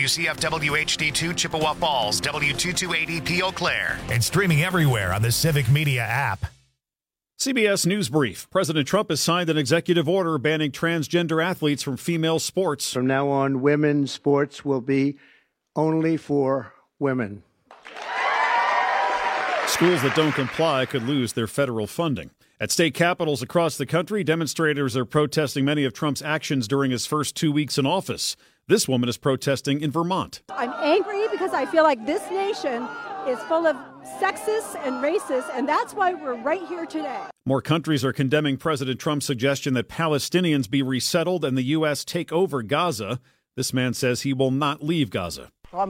WCFW HD2 Chippewa Falls, W228EP Eau Claire, and streaming everywhere on the Civic Media app. CBS News Brief. President Trump has signed an executive order banning transgender athletes from female sports. From now on, women's sports will be only for women. Schools that don't comply could lose their federal funding. At state capitals across the country, demonstrators are protesting many of Trump's actions during his first 2 weeks in office. This woman is protesting in Vermont. I'm angry because I feel like this nation is full of sexists and racists, and that's why we're right here today. More countries are condemning President Trump's suggestion that Palestinians be resettled and the U.S. take over Gaza. This man says he will not leave Gaza.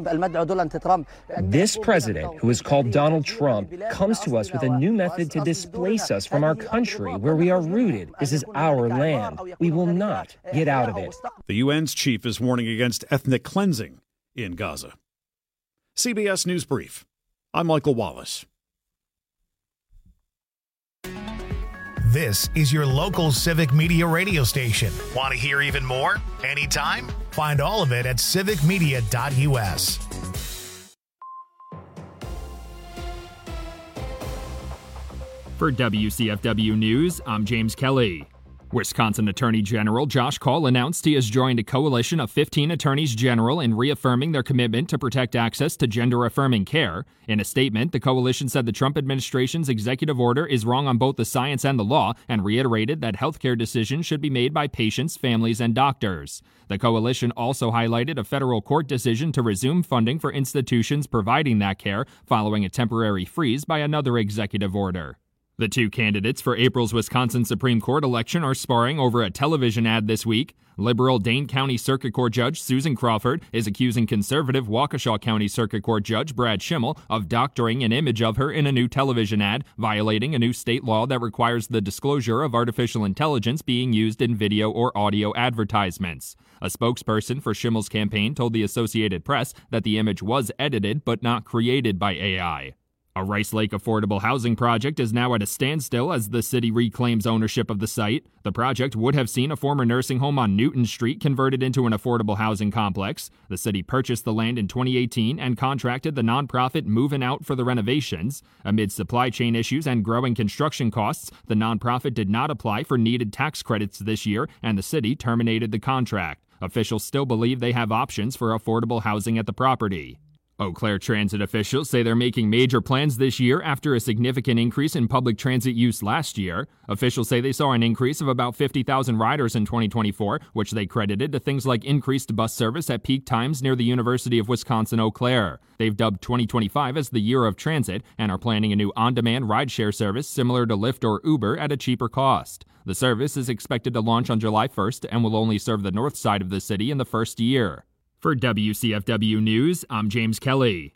This president, who is called Donald Trump, comes to us with a new method to displace us from our country where we are rooted. This is our land. We will not get out of it. The UN's chief is warning against ethnic cleansing in Gaza. CBS News Brief. I'm Michael Wallace. This is your local Civic Media radio station. Want to hear even more? Anytime? Find all of it at civicmedia.us. For WCFW News, I'm James Kelly. Wisconsin Attorney General Josh Kaul announced he has joined a coalition of 15 attorneys general in reaffirming their commitment to protect access to gender-affirming care. In a statement, the coalition said the Trump administration's executive order is wrong on both the science and the law and reiterated that healthcare decisions should be made by patients, families, and doctors. The coalition also highlighted a federal court decision to resume funding for institutions providing that care following a temporary freeze by another executive order. The two candidates for April's Wisconsin Supreme Court election are sparring over a television ad this week. Liberal Dane County Circuit Court Judge Susan Crawford is accusing conservative Waukesha County Circuit Court Judge Brad Schimmel of doctoring an image of her in a new television ad, violating a new state law that requires the disclosure of artificial intelligence being used in video or audio advertisements. A spokesperson for Schimmel's campaign told the Associated Press that the image was edited but not created by AI. A Rice Lake affordable housing project is now at a standstill as the city reclaims ownership of the site. The project would have seen a former nursing home on Newton Street converted into an affordable housing complex. The city purchased the land in 2018 and contracted the nonprofit Movin' Out for the renovations. Amid supply chain issues and growing construction costs, the nonprofit did not apply for needed tax credits this year, and the city terminated the contract. Officials still believe they have options for affordable housing at the property. Eau Claire transit officials say they're making major plans this year after a significant increase in public transit use last year. Officials say they saw an increase of about 50,000 riders in 2024, which they credited to things like increased bus service at peak times near the University of Wisconsin-Eau Claire. They've dubbed 2025 as the year of transit and are planning a new on-demand rideshare service similar to Lyft or Uber at a cheaper cost. The service is expected to launch on July 1st and will only serve the north side of the city in the first year. For WCFW News, I'm James Kelly.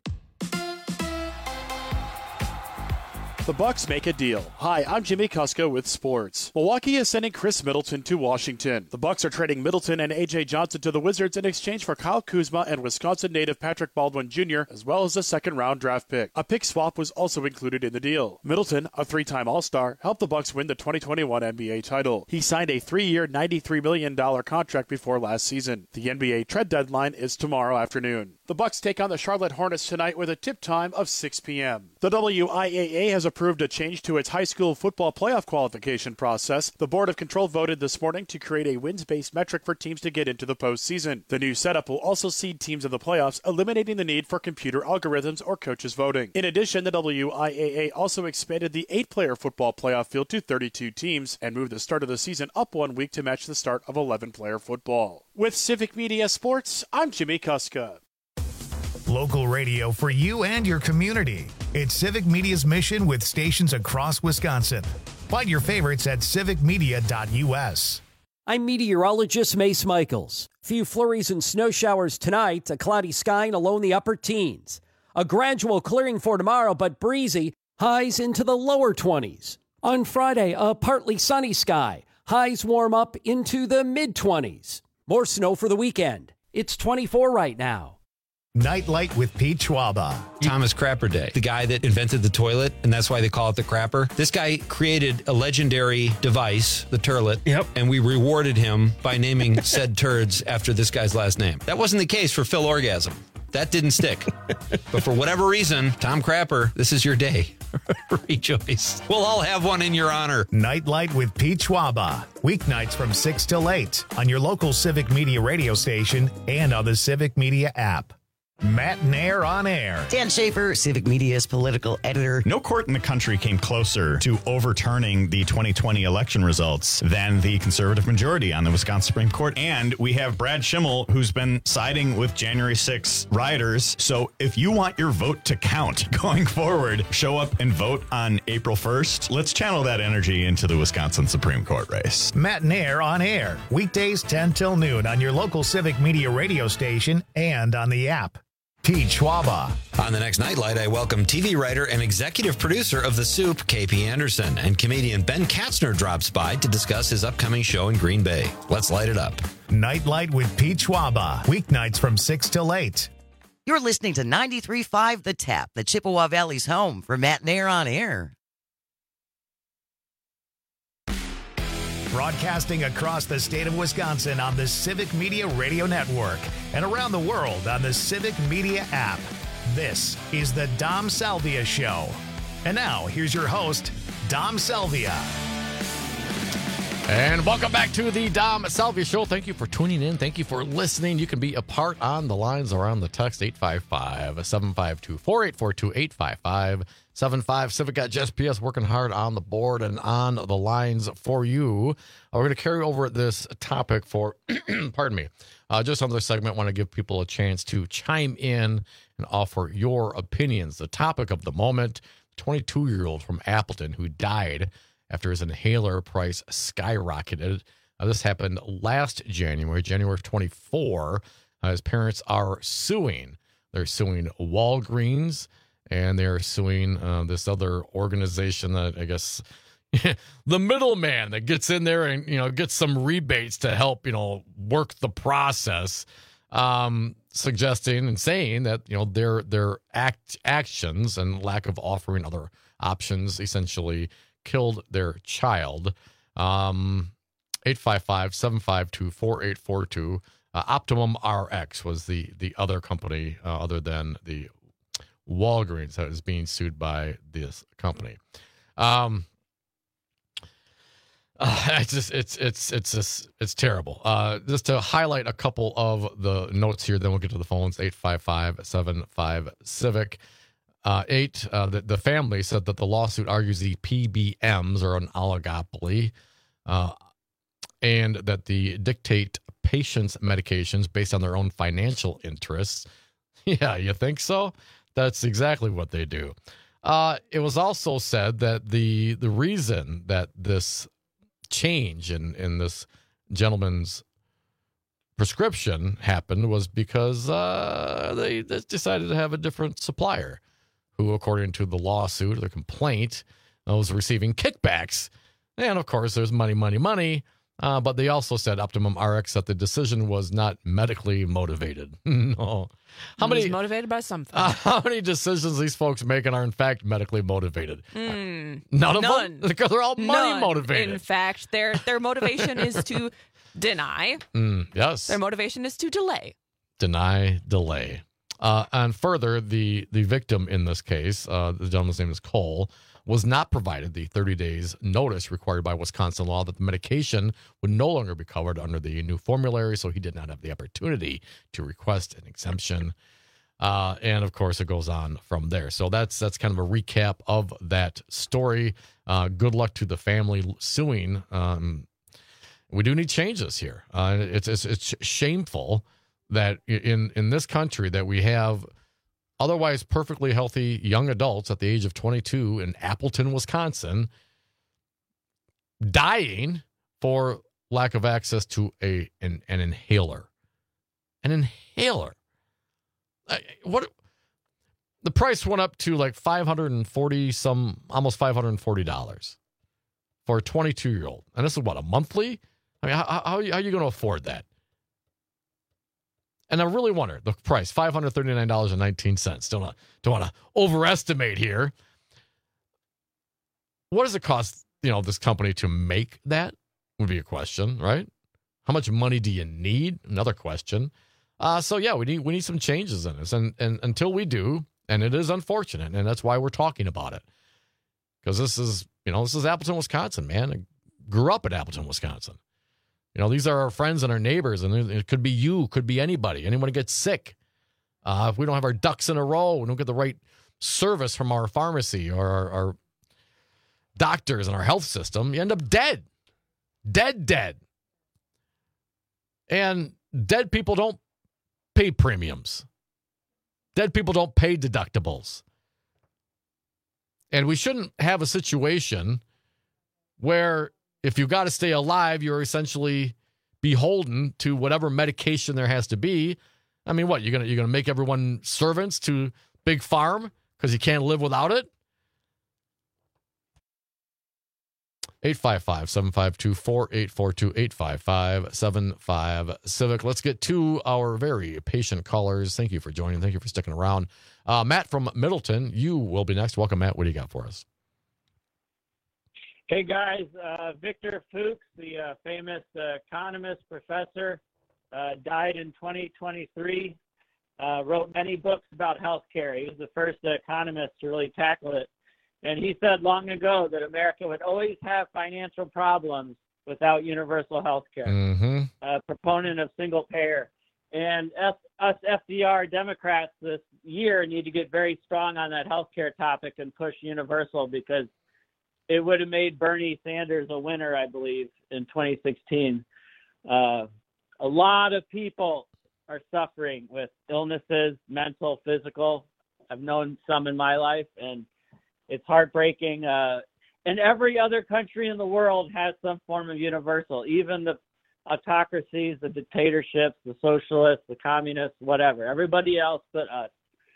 The Bucks make a deal. Hi, I'm Jimmy Kuska with sports. Milwaukee is sending Chris Middleton to Washington. The Bucks are trading Middleton and A.J. Johnson to the Wizards in exchange for Kyle Kuzma and Wisconsin native Patrick Baldwin Jr., as well as a second-round draft pick. A pick swap was also included in the deal. Middleton, a three-time All-Star, helped the Bucks win the 2021 NBA title. He signed a 3-year, $93 million contract before last season. The NBA trade deadline is tomorrow afternoon. The Bucks take on the Charlotte Hornets tonight with a tip time of 6 p.m. The WIAA has approved a change to its high school football playoff qualification process. The Board of Control voted this morning to create a wins-based metric for teams to get into the postseason. The new setup will also seed teams in the playoffs, eliminating the need for computer algorithms or coaches voting. In addition, the WIAA also expanded the 8-player football playoff field to 32 teams and moved the start of the season up 1 week to match the start of 11-player football. With Civic Media Sports, I'm Jimmy Kuska. Local radio for you and your community. It's Civic Media's mission with stations across Wisconsin. Find your favorites at civicmedia.us. I'm meteorologist Mace Michaels. Few flurries and snow showers tonight, a cloudy sky and low in the upper teens. A gradual clearing for tomorrow, but breezy, highs into the lower 20s. On Friday, a partly sunny sky, highs warm up into the mid-20s. More snow for the weekend. It's 24 right now. Nightlight with Pete Schwaba. Thomas Crapper Day, the guy that invented the toilet, and that's why they call it the crapper. This guy created a legendary device, the turlet, and we rewarded him by naming said turds after this guy's last name. That wasn't the case for Phil Orgasm. That didn't stick. But for whatever reason, Tom Crapper, this is your day. Rejoice. We'll all have one in your honor. Nightlight with Pete Schwaba. Weeknights from 6 till 8 on your local Civic Media radio station and on the Civic Media app. Matt Nair on air. Dan Schaefer, Civic Media's political editor. No court in the country came closer to overturning the 2020 election results than the conservative majority on the Wisconsin Supreme Court. And we have Brad Schimmel, who's been siding with January 6 rioters. So if you want your vote to count going forward, show up and vote on April 1st. Let's channel that energy into the Wisconsin Supreme Court race. Matt Nair on air. Weekdays 10 till noon on your local Civic Media radio station and on the app. Pete Schwaba. On the next Nightlight, I welcome TV writer and executive producer of The Soup, KP Anderson, and comedian Ben Katzner drops by to discuss his upcoming show in Green Bay. Let's light it up. Nightlight with Pete Schwaba. Weeknights from 6 till 8. You're listening to 93.5 The Tap, the Chippewa Valley's home for Matt Nair on air. Broadcasting across the state of Wisconsin on the Civic Media Radio Network and around the world on the Civic Media app. This is the Dom Salvia Show. And now, here's your host, Dom Salvia. And welcome back to the Dom Salvia Show. Thank you for tuning in. Thank you for listening. You can be a part on the lines around the text 855-752-4842, 855-75. Civic got Jess PS working hard on the board and on the lines for you. We're going to carry over this topic for, pardon me, just on this segment. I want to give people a chance to chime in and offer your opinions. The topic of the moment, 22-year-old from Appleton who died after his inhaler price skyrocketed. This happened last January 24. His parents are suing. They're suing Walgreens, and they're suing this other organization that I guess the middleman that gets in there and gets some rebates to help work the process, suggesting and saying that their actions and lack of offering other options essentially killed their child. 855-752-4842. Optimum RX was the other company other than the Walgreens that is being sued by this company. It's terrible. Just to highlight a couple of the notes here, then we'll get to the phones. 855-75-CIVIC. The family said that the lawsuit argues the PBMs are an oligopoly, and that they dictate patients' medications based on their own financial interests. Yeah, you think so? That's exactly what they do. It was also said that the reason that this change in this gentleman's prescription happened was because they decided to have a different supplier, who, according to the lawsuit or the complaint, was receiving kickbacks. And, of course, there's money. But they also said, Optimum RX, that the decision was not medically motivated. No. It was motivated by something. How many decisions these folks making are, in fact, medically motivated? None of them? Because they're all money motivated. In fact, their motivation is to deny. Yes. Their motivation is to delay. Delay. And further, the victim in this case, the gentleman's name is Cole, was not provided the 30 days notice required by Wisconsin law that the medication would no longer be covered under the new formulary, so he did not have the opportunity to request an exemption. And, of course, it goes on from there. So that's kind of a recap of that story. Good luck to the family suing. We do need changes here. It's shameful that in this country that we have otherwise perfectly healthy young adults at the age of 22 in Appleton, Wisconsin, dying for lack of access to an inhaler. An inhaler. What? The price went up to like $540, almost $540 for a 22-year-old. And this is what, a monthly? I mean, how are you going to afford that? And I really wonder the price, $539.19. Don't want to overestimate here. What does it cost, this company to make that? Would be a question, right? How much money do you need? Another question. We need some changes in this, and until we do, and it is unfortunate, and that's why we're talking about it, because this is Appleton, Wisconsin, man. I grew up in Appleton, Wisconsin. These are our friends and our neighbors, and it could be you, could be anybody. Anyone who gets sick. If we don't have our ducks in a row, we don't get the right service from our pharmacy or our doctors and our health system, you end up dead. Dead. And dead people don't pay premiums. Dead people don't pay deductibles. And we shouldn't have a situation where if you've got to stay alive, you're essentially beholden to whatever medication there has to be. I mean, what, you're gonna make everyone servants to Big Farm because you can't live without it? 855-752-4842, 855-75-CIVIC. Let's get to our very patient callers. Thank you for joining. Thank you for sticking around. Matt from Middleton, you will be next. Welcome, Matt. What do you got for us? Hey, guys. Victor Fuchs, the famous economist professor, died in 2023, wrote many books about healthcare. He was the first economist to really tackle it. And he said long ago that America would always have financial problems without universal health care. Mm-hmm. Proponent of single payer. And us FDR Democrats this year need to get very strong on that health care topic and push universal, because it would have made Bernie Sanders a winner, I believe, in 2016. A lot of people are suffering with illnesses, mental, physical. I've known some in my life, and it's heartbreaking. And every other country in the world has some form of universal, even the autocracies, the dictatorships, the socialists, the communists, whatever. Everybody else but us.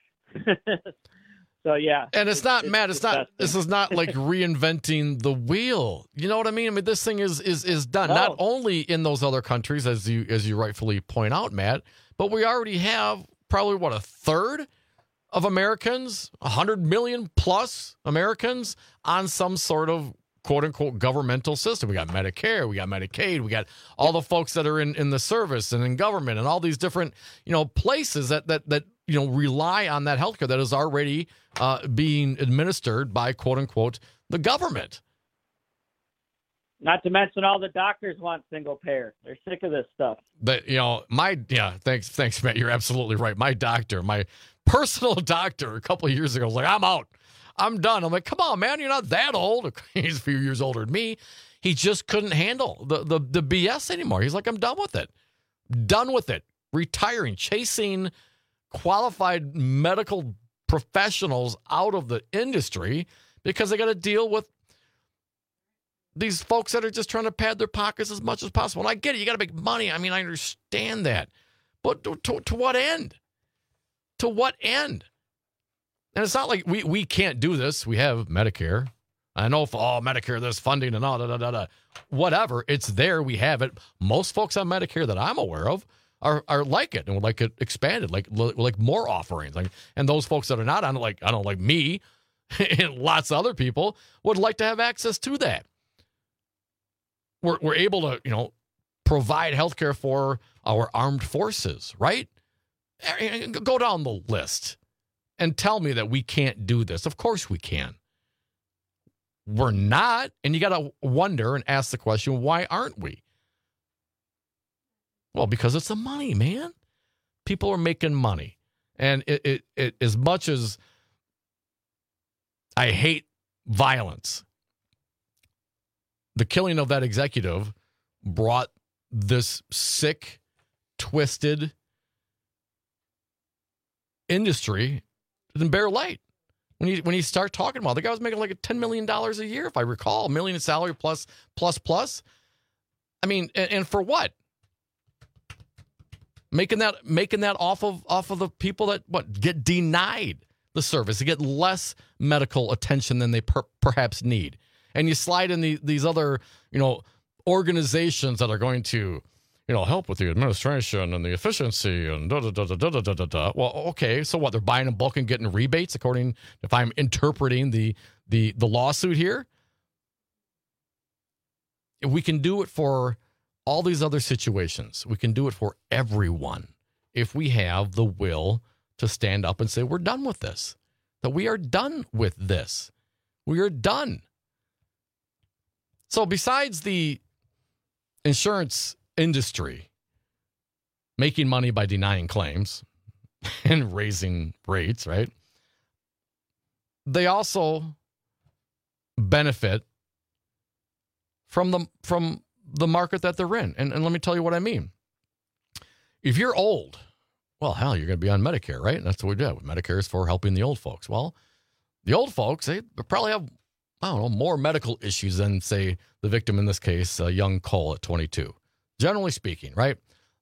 So, yeah. And it's not, Matt, this is not like reinventing the wheel. You know what I mean? I mean, this thing is done, not only in those other countries, as you rightfully point out, Matt, but we already have probably, a third of Americans, 100 million plus Americans on some sort of quote-unquote governmental system. We got Medicare, we got Medicaid, we got all the folks that are in the service and in government and all these different, places that rely on that healthcare that is already being administered by quote-unquote the government. Not to mention all the doctors want single payer. They're sick of this stuff. But, thanks, Matt. You're absolutely right. My doctor, my personal doctor a couple of years ago was like, I'm out. I'm done. I'm like, come on, man. You're not that old. He's a few years older than me. He just couldn't handle the BS anymore. He's like, I'm done with it. Done with it. Retiring, chasing qualified medical professionals out of the industry because they got to deal with these folks that are just trying to pad their pockets as much as possible. And I get it. You got to make money. I mean, I understand that. But to what end? To what end? And it's not like we can't do this. We have Medicare. I know Medicare, there's funding and all, whatever. It's there. We have it. Most folks on Medicare that I'm aware of are like it and would like it expanded, like more offerings. And those folks that are not on it, like me and lots of other people, would like to have access to that. We're able to, provide healthcare for our armed forces, right? Go down the list and tell me that we can't do this. Of course we can. We're not. And you got to wonder and ask the question, why aren't we? Well, because it's the money, man. People are making money. And it as much as I hate violence, the killing of that executive brought this sick, twisted industry to the bare light. When you start talking about it, the guy was making like $10 million a year, if I recall, $1 million in salary plus. I mean, and for what? Making that off of the people that get denied the service, to get less medical attention than they perhaps need. And you slide in these other, organizations that are going to, help with the administration and the efficiency and da-da-da-da-da-da-da-da. Well, okay, so what? They're buying in bulk and getting rebates, according, if I'm interpreting the lawsuit here? If we can do it for all these other situations, we can do it for everyone if we have the will to stand up and say, we're done with this, that we are done with this. We are done. So besides the insurance industry making money by denying claims and raising rates, right? They also benefit from the market that they're in. And let me tell you what I mean. If you're old, well, hell, you're going to be on Medicare, right? And that's what we do. Medicare is for helping the old folks. Well, the old folks, they probably have, more medical issues than, say, the victim in this case, young Cole at 22. Generally speaking, right?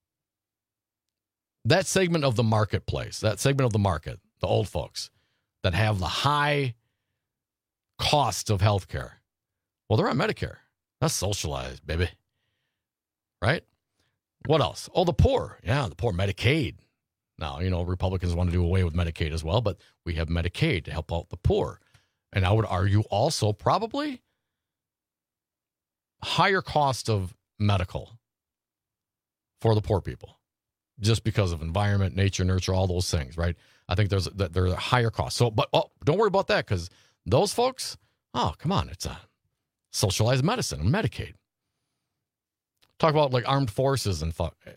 That segment of the marketplace, that segment of the market, the old folks that have the high cost of health care, well, they're on Medicare. That's socialized, baby. Right? What else? Oh, the poor. Yeah, the poor. Medicaid. Now, Republicans want to do away with Medicaid as well, but we have Medicaid to help out the poor. And I would argue also probably higher cost of medical for the poor people, just because of environment, nature, nurture, all those things, right? I think there's a higher cost. So, but don't worry about that, because those folks, come on, it's a socialized medicine and Medicaid. Talk about like armed forces and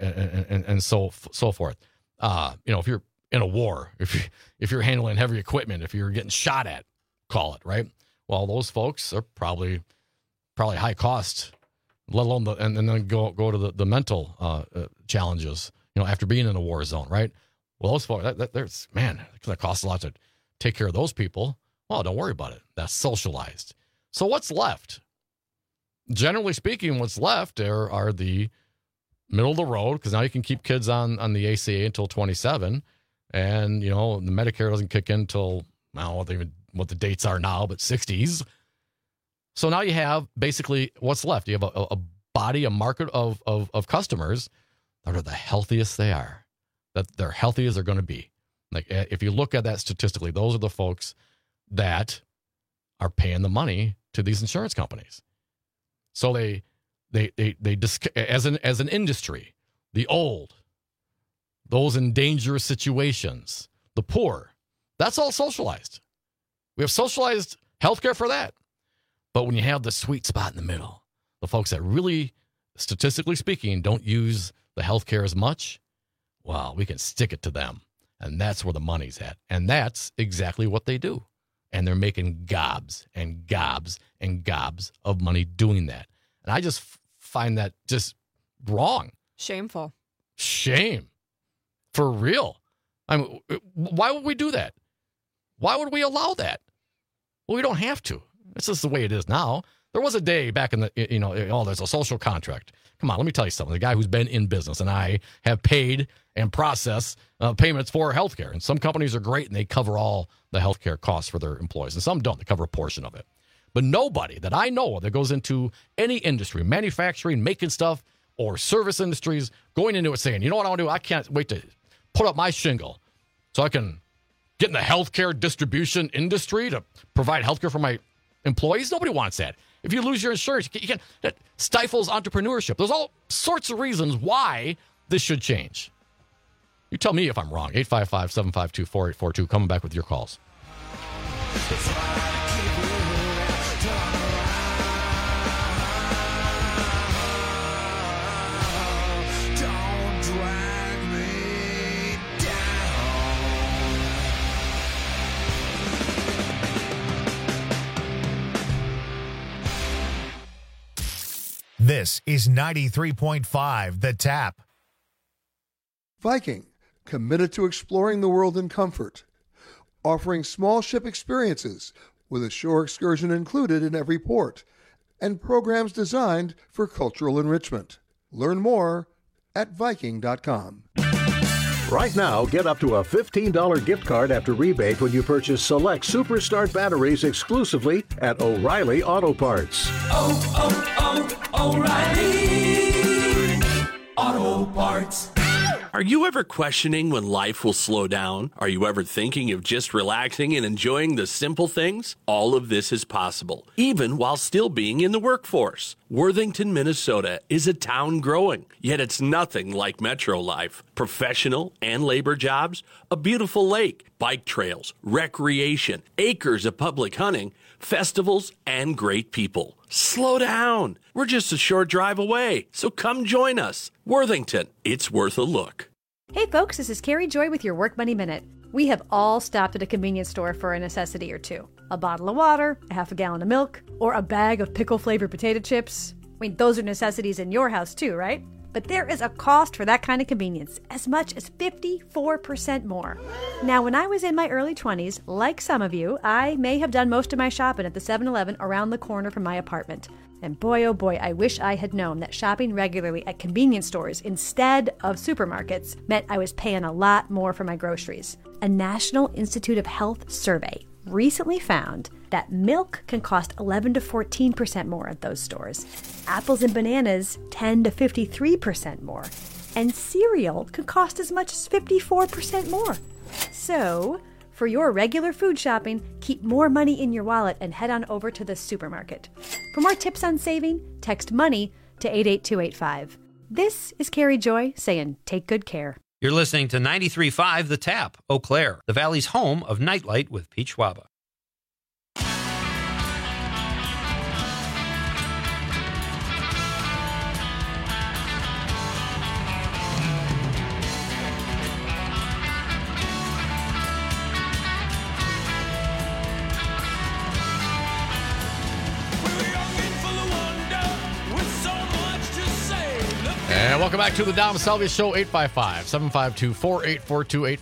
so forth. If you're in a war, if you're handling heavy equipment, if you're getting shot at, call it, right? Well, those folks are probably high cost, let alone and then go to the mental challenges, after being in a war zone, right? Well, those folks, it's going to cost a lot to take care of those people. Well, don't worry about it. That's socialized. So what's left? Generally speaking, what's left are the middle of the road, because now you can keep kids on the ACA until 27, and the Medicare doesn't kick in until, I don't know what the dates are now, but 60s. So now you have basically what's left. You have a market of customers that are the healthiest they are, that they're healthy as they're going to be. Like, if you look at that statistically, those are the folks that are paying the money to these insurance companies. So they as an industry, the old, those in dangerous situations, the poor, that's all socialized. We have socialized healthcare for that. But when you have the sweet spot in the middle, the folks that really, statistically speaking, don't use the healthcare as much, well, we can stick it to them. And that's where the money's at. And that's exactly what they do. And they're making gobs and gobs and gobs of money doing that. And I just find that just wrong. Shameful. Shame. For real. I mean, why would we do that? Why would we allow that? Well, we don't have to. It's just the way it is now. There was a day back in the, there's a social contract. Come on, let me tell you something. The guy who's been in business, and I have paid and processed payments for healthcare. And some companies are great, and they cover all the healthcare costs for their employees. And some don't. They cover a portion of it. But nobody that I know of that goes into any industry, manufacturing, making stuff, or service industries, going into it saying, you know what I want to do? I can't wait to put up my shingle so I can get in the healthcare distribution industry to provide healthcare for my employees. Nobody wants that. If you lose your insurance, that stifles entrepreneurship. There's all sorts of reasons why this should change. You tell me if I'm wrong. 855-752-4842. Coming back with your calls. This is 93.5 The Tap. Viking, committed to exploring the world in comfort, offering small ship experiences with a shore excursion included in every port, and programs designed for cultural enrichment. Learn more at Viking.com. Right now, get up to a $15 gift card after rebate when you purchase select Superstart batteries exclusively at O'Reilly Auto Parts. O'Reilly Auto Parts. Are you ever questioning when life will slow down? Are you ever thinking of just relaxing and enjoying the simple things? All of this is possible, even while still being in the workforce. Worthington, Minnesota is a town growing, yet it's nothing like metro life. Professional and labor jobs, a beautiful lake, bike trails, recreation, acres of public hunting, festivals, and great people. Slow down. We're just a short drive away, so come join us. Worthington, it's worth a look. Hey folks, this is Carrie Joy with your Work Money Minute. We have all stopped at a convenience store for a necessity or two. A bottle of water, a half a gallon of milk, or a bag of pickle-flavored potato chips. I mean, those are necessities in your house too, right? But there is a cost for that kind of convenience, as much as 54% more. Now, when I was in my early 20s, like some of you, I may have done most of my shopping at the 7-Eleven around the corner from my apartment. And boy, oh boy, I wish I had known that shopping regularly at convenience stores instead of supermarkets meant I was paying a lot more for my groceries. A National Institute of Health survey recently found that milk can cost 11 to 14% more at those stores. Apples and bananas 10 to 53% more. And cereal can cost as much as 54% more. So, for your regular food shopping, keep more money in your wallet and head on over to the supermarket. For more tips on saving, text MONEY to 88285. This is Carrie Joy saying take good care. You're listening to 93.5 The Tap, Eau Claire, the Valley's home of Nightlight with Pete Schwaba. And welcome back to the Dom Salvia Show, 855-752-4842,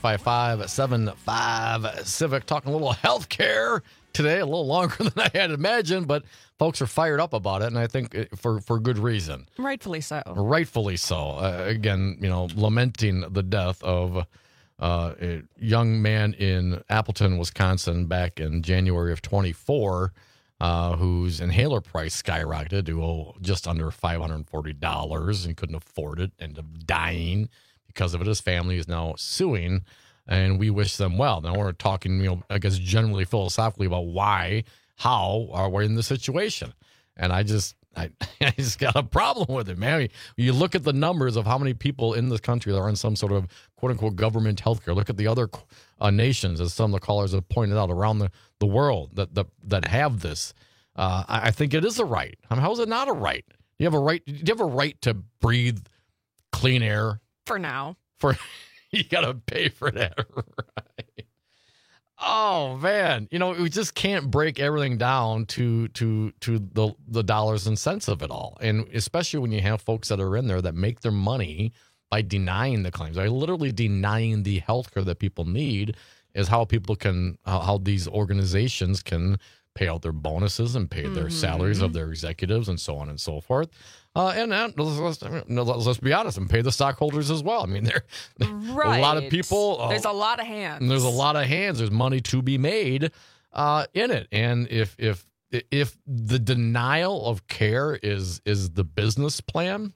855-75 Civic. Talking a little health care today, a little longer than I had imagined, but folks are fired up about it, and I think for good reason. Rightfully so. Rightfully so. Again, lamenting the death of a young man in Appleton, Wisconsin, back in January of 24, whose inhaler price skyrocketed to just under $540 and couldn't afford it, ended up dying because of it. His family is now suing, and we wish them well. Now we're talking, I guess generally philosophically about how are we in this situation? And I just got a problem with it, man. You look at the numbers of how many people in this country that are in some sort of quote-unquote government healthcare. Look at the other nations, as some of the callers have pointed out, around the world that have this. I think it is a right. I mean, how is it not a right? You have a right. Do you have a right to breathe clean air? For now. You got to pay for that, right? Oh man, we just can't break everything down to the dollars and cents of it all, and especially when you have folks that are in there that make their money by denying the claims, by literally denying the health care that people need, is how people can, how these organizations can pay out their bonuses and pay their salaries of their executives and so on and so forth. And let's be honest, and pay the stockholders as well. I mean, right. A lot of people. There's a lot of hands. There's a lot of hands. There's money to be made in it. And if the denial of care is the business plan,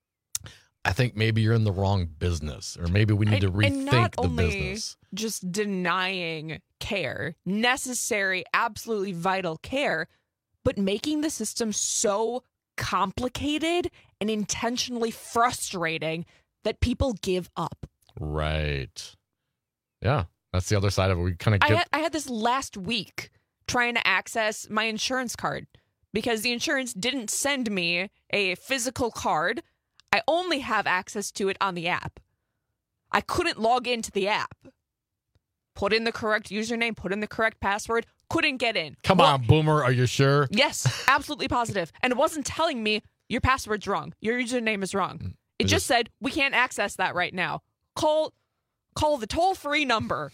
I think maybe you're in the wrong business, or maybe we need to rethink the business. Just denying care, necessary, absolutely vital care, but making the system so complicated and intentionally frustrating that people give up. Right. Yeah, that's the other side of it. We kind of I had this last week trying to access my insurance card because the insurance didn't send me a physical card. I only have access to it on the app. I couldn't log into the app. Put in the correct username, put in the correct password, couldn't get in. Come on, Boomer, are you sure? Yes, absolutely positive. And it wasn't telling me your password's wrong, your username is wrong. It just said, we can't access that right now. Call the toll-free number.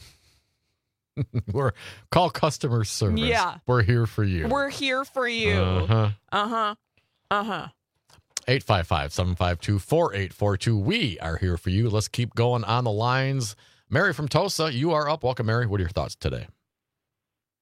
Call customer service. Yeah. We're here for you. We're here for you. 855-752-4842. We are here for you. Let's keep going on the lines. Mary from Tosa, you are up. Welcome, Mary. What are your thoughts today? All right.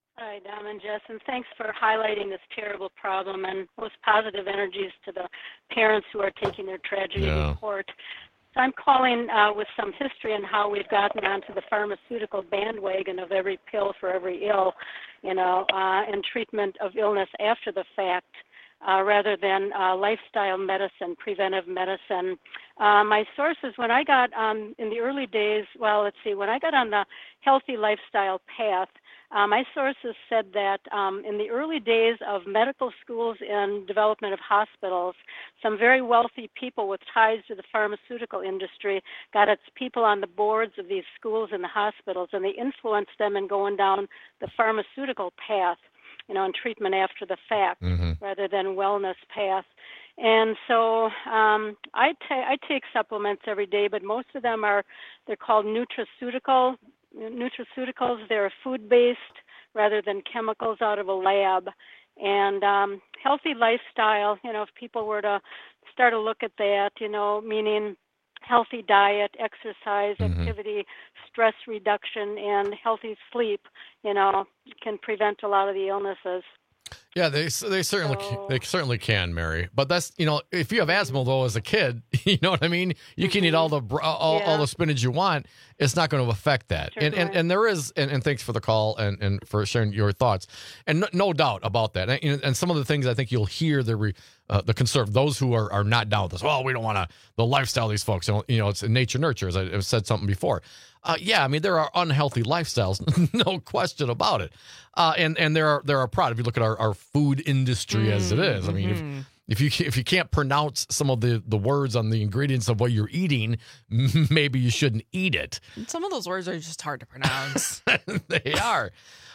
Dom and Jess, and thanks for highlighting this terrible problem, and most positive energies to the parents who are taking their tragedy to court. So I'm calling with some history on how we've gotten onto the pharmaceutical bandwagon of every pill for every ill, and treatment of illness after the fact, rather than lifestyle medicine, preventive medicine. My sources, when I got in the early days, when I got on the healthy lifestyle path, my sources said that in the early days of medical schools and development of hospitals, some very wealthy people with ties to the pharmaceutical industry got its people on the boards of these schools and the hospitals, and they influenced them in going down the pharmaceutical path, and treatment after the fact, rather than wellness path. And so I take supplements every day, but most of them they're called nutraceuticals. They're food-based rather than chemicals out of a lab. And healthy lifestyle, if people were to start to look at that, meaning healthy diet, exercise, activity, stress reduction, and healthy sleep, can prevent a lot of the illnesses. Yeah, they certainly can, Mary. But that's if you have asthma though as a kid, you know what I mean. You can eat all the spinach you want. It's not going to affect that. And there is and thanks for the call and for sharing your thoughts. And no doubt about that. And some of the things I think you'll hear the conservative, those who are not down with this. Well, we don't want the lifestyle of these folks. It's nature nurture, as I've said something before. There are unhealthy lifestyles, no question about it. And there are products. If you look at our food industry as it is, I mean, if you can't pronounce some of the words on the ingredients of what you're eating, maybe you shouldn't eat it. Some of those words are just hard to pronounce. They are.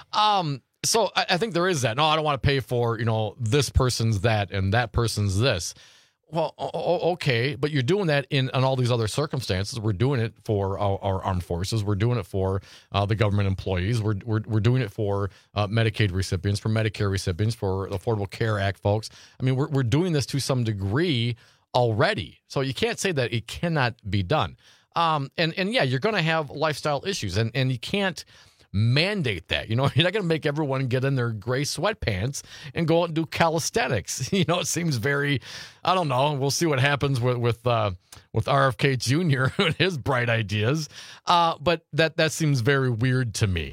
So I think there is that. No, I don't want to pay for, this person's that and that person's this. Well, okay, but you're doing that in all these other circumstances. We're doing it for our armed forces. We're doing it for the government employees. We're doing it for Medicaid recipients, for Medicare recipients, for the Affordable Care Act folks. I mean, we're doing this to some degree already. So you can't say that it cannot be done. And you're going to have lifestyle issues, and you can't mandate that. You're not going to make everyone get in their gray sweatpants and go out and do calisthenics. It seems very, I don't know. We'll see what happens with RFK Jr. and his bright ideas. But that seems very weird to me.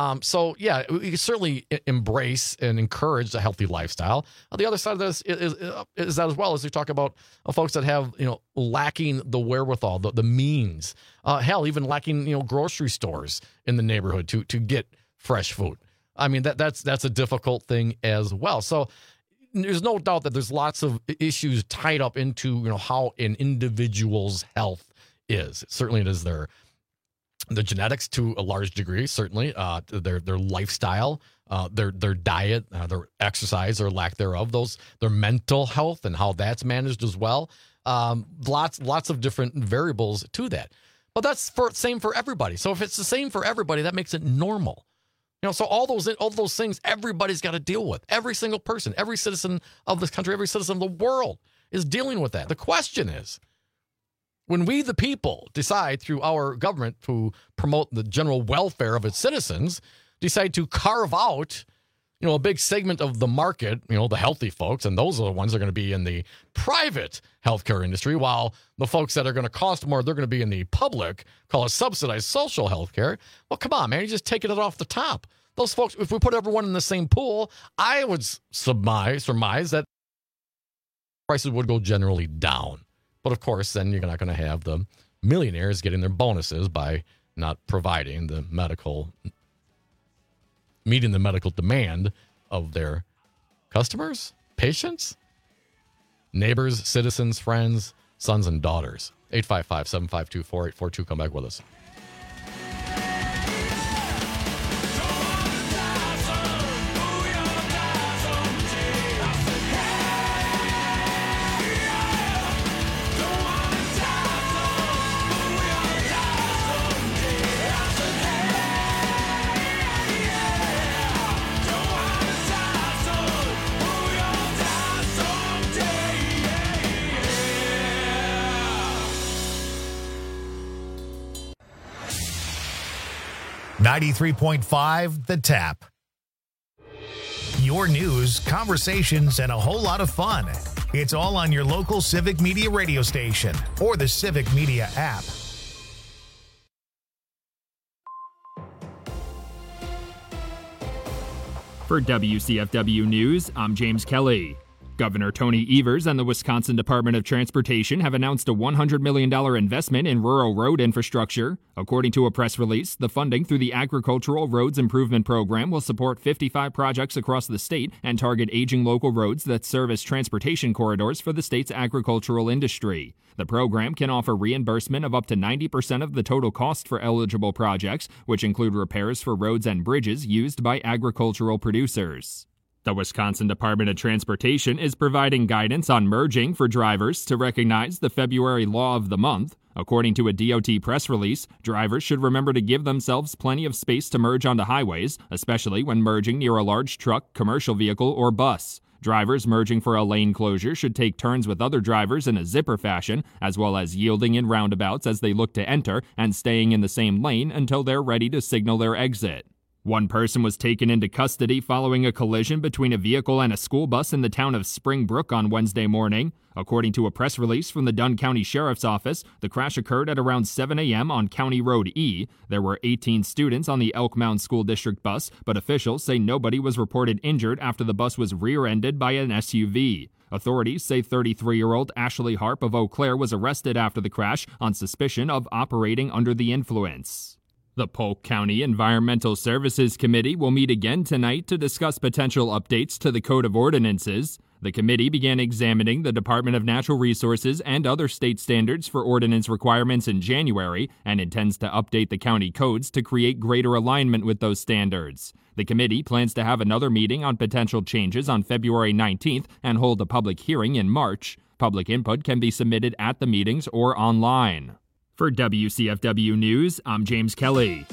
We can certainly embrace and encourage a healthy lifestyle. The other side of this is that as well, as we talk about folks that have, lacking the wherewithal, the means, even lacking, grocery stores in the neighborhood to get fresh food. I mean, that's a difficult thing as well. So there's no doubt that there's lots of issues tied up into, how an individual's health is. Certainly it is the genetics to a large degree, certainly, their lifestyle, their diet, their exercise or lack thereof, their mental health and how that's managed as well. Lots of different variables to that. But that's same for everybody. So if it's the same for everybody, that makes it normal. So all those things everybody's got to deal with. Every single person, every citizen of this country, every citizen of the world is dealing with that. The question is, when we, the people, decide through our government to promote the general welfare of its citizens, decide to carve out, a big segment of the market, the healthy folks, and those are the ones that are going to be in the private healthcare industry, while the folks that are going to cost more, they're going to be in the public, call it subsidized social healthcare. Well, come on, man, you're just taking it off the top. Those folks, if we put everyone in the same pool, I would surmise that prices would go generally down. But of course, then you're not going to have the millionaires getting their bonuses by not providing meeting the medical demand of their customers, patients, neighbors, citizens, friends, sons, and daughters. 855-752-4842. Come back with us. .5 The Tap. Your news, conversations, and a whole lot of fun. It's all on your local Civic Media radio station or the Civic Media app. For WCFW News, I'm James Kelly. Governor Tony Evers and the Wisconsin Department of Transportation have announced a $100 million investment in rural road infrastructure. According to a press release, the funding through the Agricultural Roads Improvement Program will support 55 projects across the state and target aging local roads that serve as transportation corridors for the state's agricultural industry. The program can offer reimbursement of up to 90% of the total cost for eligible projects, which include repairs for roads and bridges used by agricultural producers. The Wisconsin Department of Transportation is providing guidance on merging for drivers to recognize the February Law of the Month. According to a DOT press release, drivers should remember to give themselves plenty of space to merge onto highways, especially when merging near a large truck, commercial vehicle, or bus. Drivers merging for a lane closure should take turns with other drivers in a zipper fashion, as well as yielding in roundabouts as they look to enter and staying in the same lane until they're ready to signal their exit. One person was taken into custody following a collision between a vehicle and a school bus in the town of Spring Brook on Wednesday morning. According to a press release from the Dunn County Sheriff's Office, the crash occurred at around 7 a.m. on County Road E. There were 18 students on the Elk Mound School District bus, but officials say nobody was reported injured after the bus was rear-ended by an SUV. Authorities say 33-year-old Ashley Harp of Eau Claire was arrested after the crash on suspicion of operating under the influence. The Polk County Environmental Services Committee will meet again tonight to discuss potential updates to the Code of Ordinances. The committee began examining the Department of Natural Resources and other state standards for ordinance requirements in January and intends to update the county codes to create greater alignment with those standards. The committee plans to have another meeting on potential changes on February 19th and hold a public hearing in March. Public input can be submitted at the meetings or online. For WCFW News, I'm James Kelly.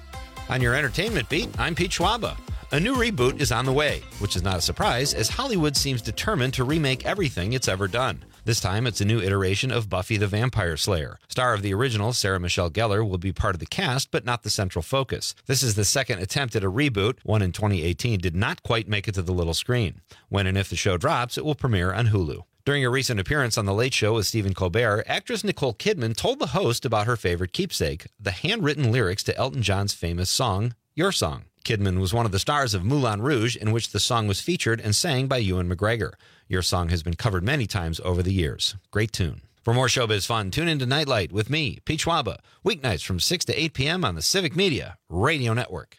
On your entertainment beat, I'm Pete Schwaba. A new reboot is on the way, which is not a surprise as Hollywood seems determined to remake everything it's ever done. This time, it's a new iteration of Buffy the Vampire Slayer. Star of the original, Sarah Michelle Gellar, will be part of the cast, but not the central focus. This is the second attempt at a reboot. One in 2018 did not quite make it to the little screen. When and if the show drops, it will premiere on Hulu. During a recent appearance on The Late Show with Stephen Colbert, actress Nicole Kidman told the host about her favorite keepsake, the handwritten lyrics to Elton John's famous song, Your Song. Kidman was one of the stars of Moulin Rouge, in which the song was featured and sang by Ewan McGregor. Your Song has been covered many times over the years. Great tune. For more showbiz fun, tune into Nightlight with me, Pete Schwaba, weeknights from 6 to 8 p.m. on the Civic Media Radio Network.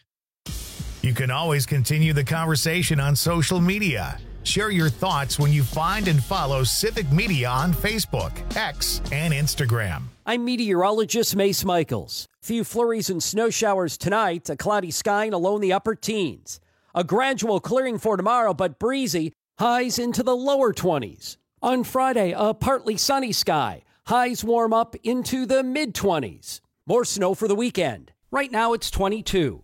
You can always continue the conversation on social media. Share your thoughts when you find and follow Civic Media on Facebook, X, and Instagram. I'm meteorologist Mace Michaels. Few flurries and snow showers tonight, a cloudy sky and alone the upper teens. A gradual clearing for tomorrow, but breezy, highs into the lower 20s. On Friday, a partly sunny sky, highs warm up into the mid-20s. More snow for the weekend. Right now it's 22.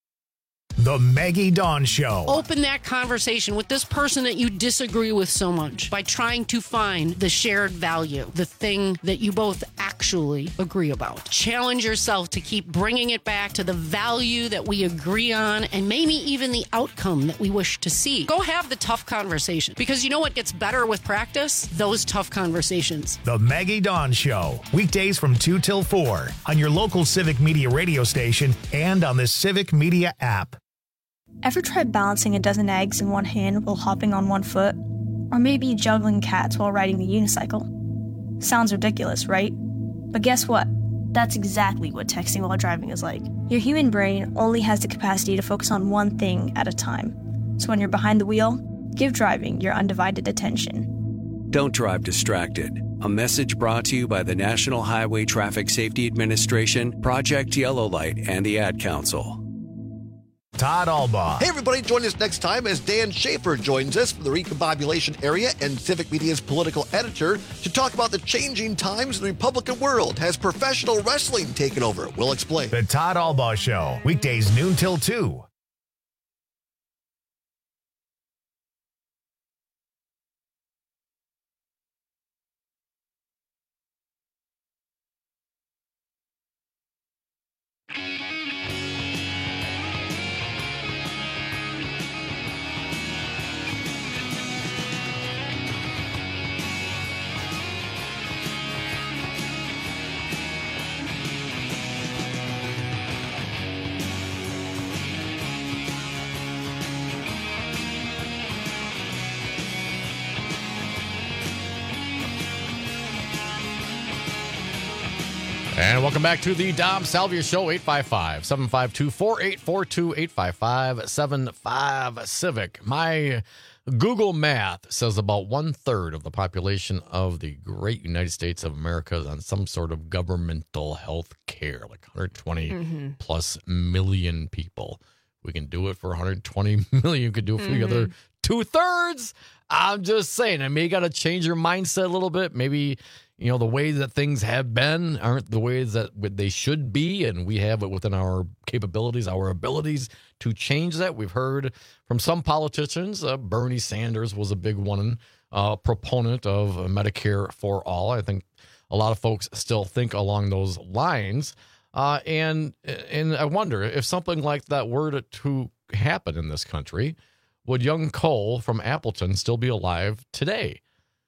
The Maggie Dawn Show. Open that conversation with this person that you disagree with so much by trying to find the shared value, the thing that you both actually agree about. Challenge yourself to keep bringing it back to the value that we agree on and maybe even the outcome that we wish to see. Go have the tough conversation, because you know what gets better with practice? Those tough conversations. The Maggie Dawn Show. Weekdays from 2 till 4 on your local Civic Media radio station and on the Civic Media app. Ever tried balancing a dozen eggs in one hand while hopping on one foot? Or maybe juggling cats while riding the unicycle? Sounds ridiculous, right? But guess what? That's exactly what texting while driving is like. Your human brain only has the capacity to focus on one thing at a time. So when you're behind the wheel, give driving your undivided attention. Don't drive distracted. A message brought to you by the National Highway Traffic Safety Administration, Project Yellow Light, and the Ad Council. Todd Albaugh. Hey, everybody, join us next time as Dan Schaefer joins us from the Recombobulation area and Civic Media's political editor to talk about the changing times in the Republican world. Has professional wrestling taken over? We'll explain. The Todd Albaugh Show, weekdays noon till 2. And welcome back to the Dom Salvia Show, 855-752-4842, 855-75-CIVIC. My Google Math says about 1/3 of the population of the great United States of America is on some sort of governmental health care, like 120 plus million people. We can do it for 120 million. You could do it for the other 2/3. I'm just saying, I may got to change your mindset a little bit. Maybe, you know, the way that things have been aren't the ways that they should be, and we have it within our capabilities, our abilities to change that. We've heard from some politicians, Bernie Sanders was a big one, proponent of Medicare for all. I think a lot of folks still think along those lines, and I wonder if something like that were to happen in this country, would young Cole from Appleton still be alive today?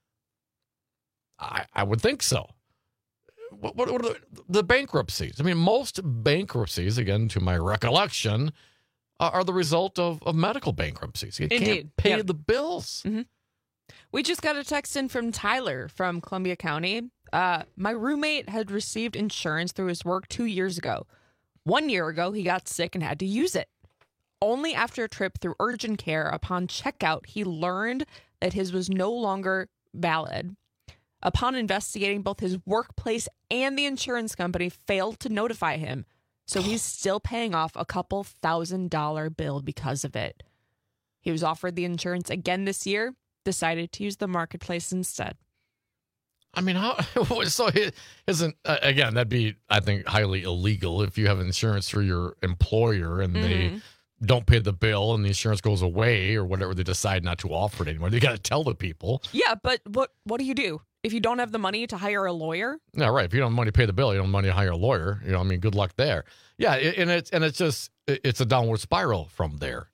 I would think so. What are the bankruptcies? I mean, most bankruptcies, again, to my recollection, are the result of medical bankruptcies. You can't pay the bills. We just got a text in from Tyler from Columbia County. My roommate had received insurance through his work 2 years ago. 1 year ago, he got sick and had to use it. Only after a trip through urgent care, upon checkout, he learned that his was no longer valid. Upon investigating, both his workplace and the insurance company failed to notify him, so he's still paying off a couple $1,000 bill because of it. He was offered the insurance again this year, decided to use the marketplace instead. I mean, how? So it isn't, again, that'd be, I think, highly illegal if you have insurance through your employer and they don't pay the bill and the insurance goes away or whatever, they decide not to offer it anymore. You got to tell the people. Yeah, but what do you do? If you don't have the money to hire a lawyer? Yeah, right. If you don't have money to pay the bill, you don't have money to hire a lawyer. You know, I mean, good luck there. Yeah, and it's a downward spiral from there.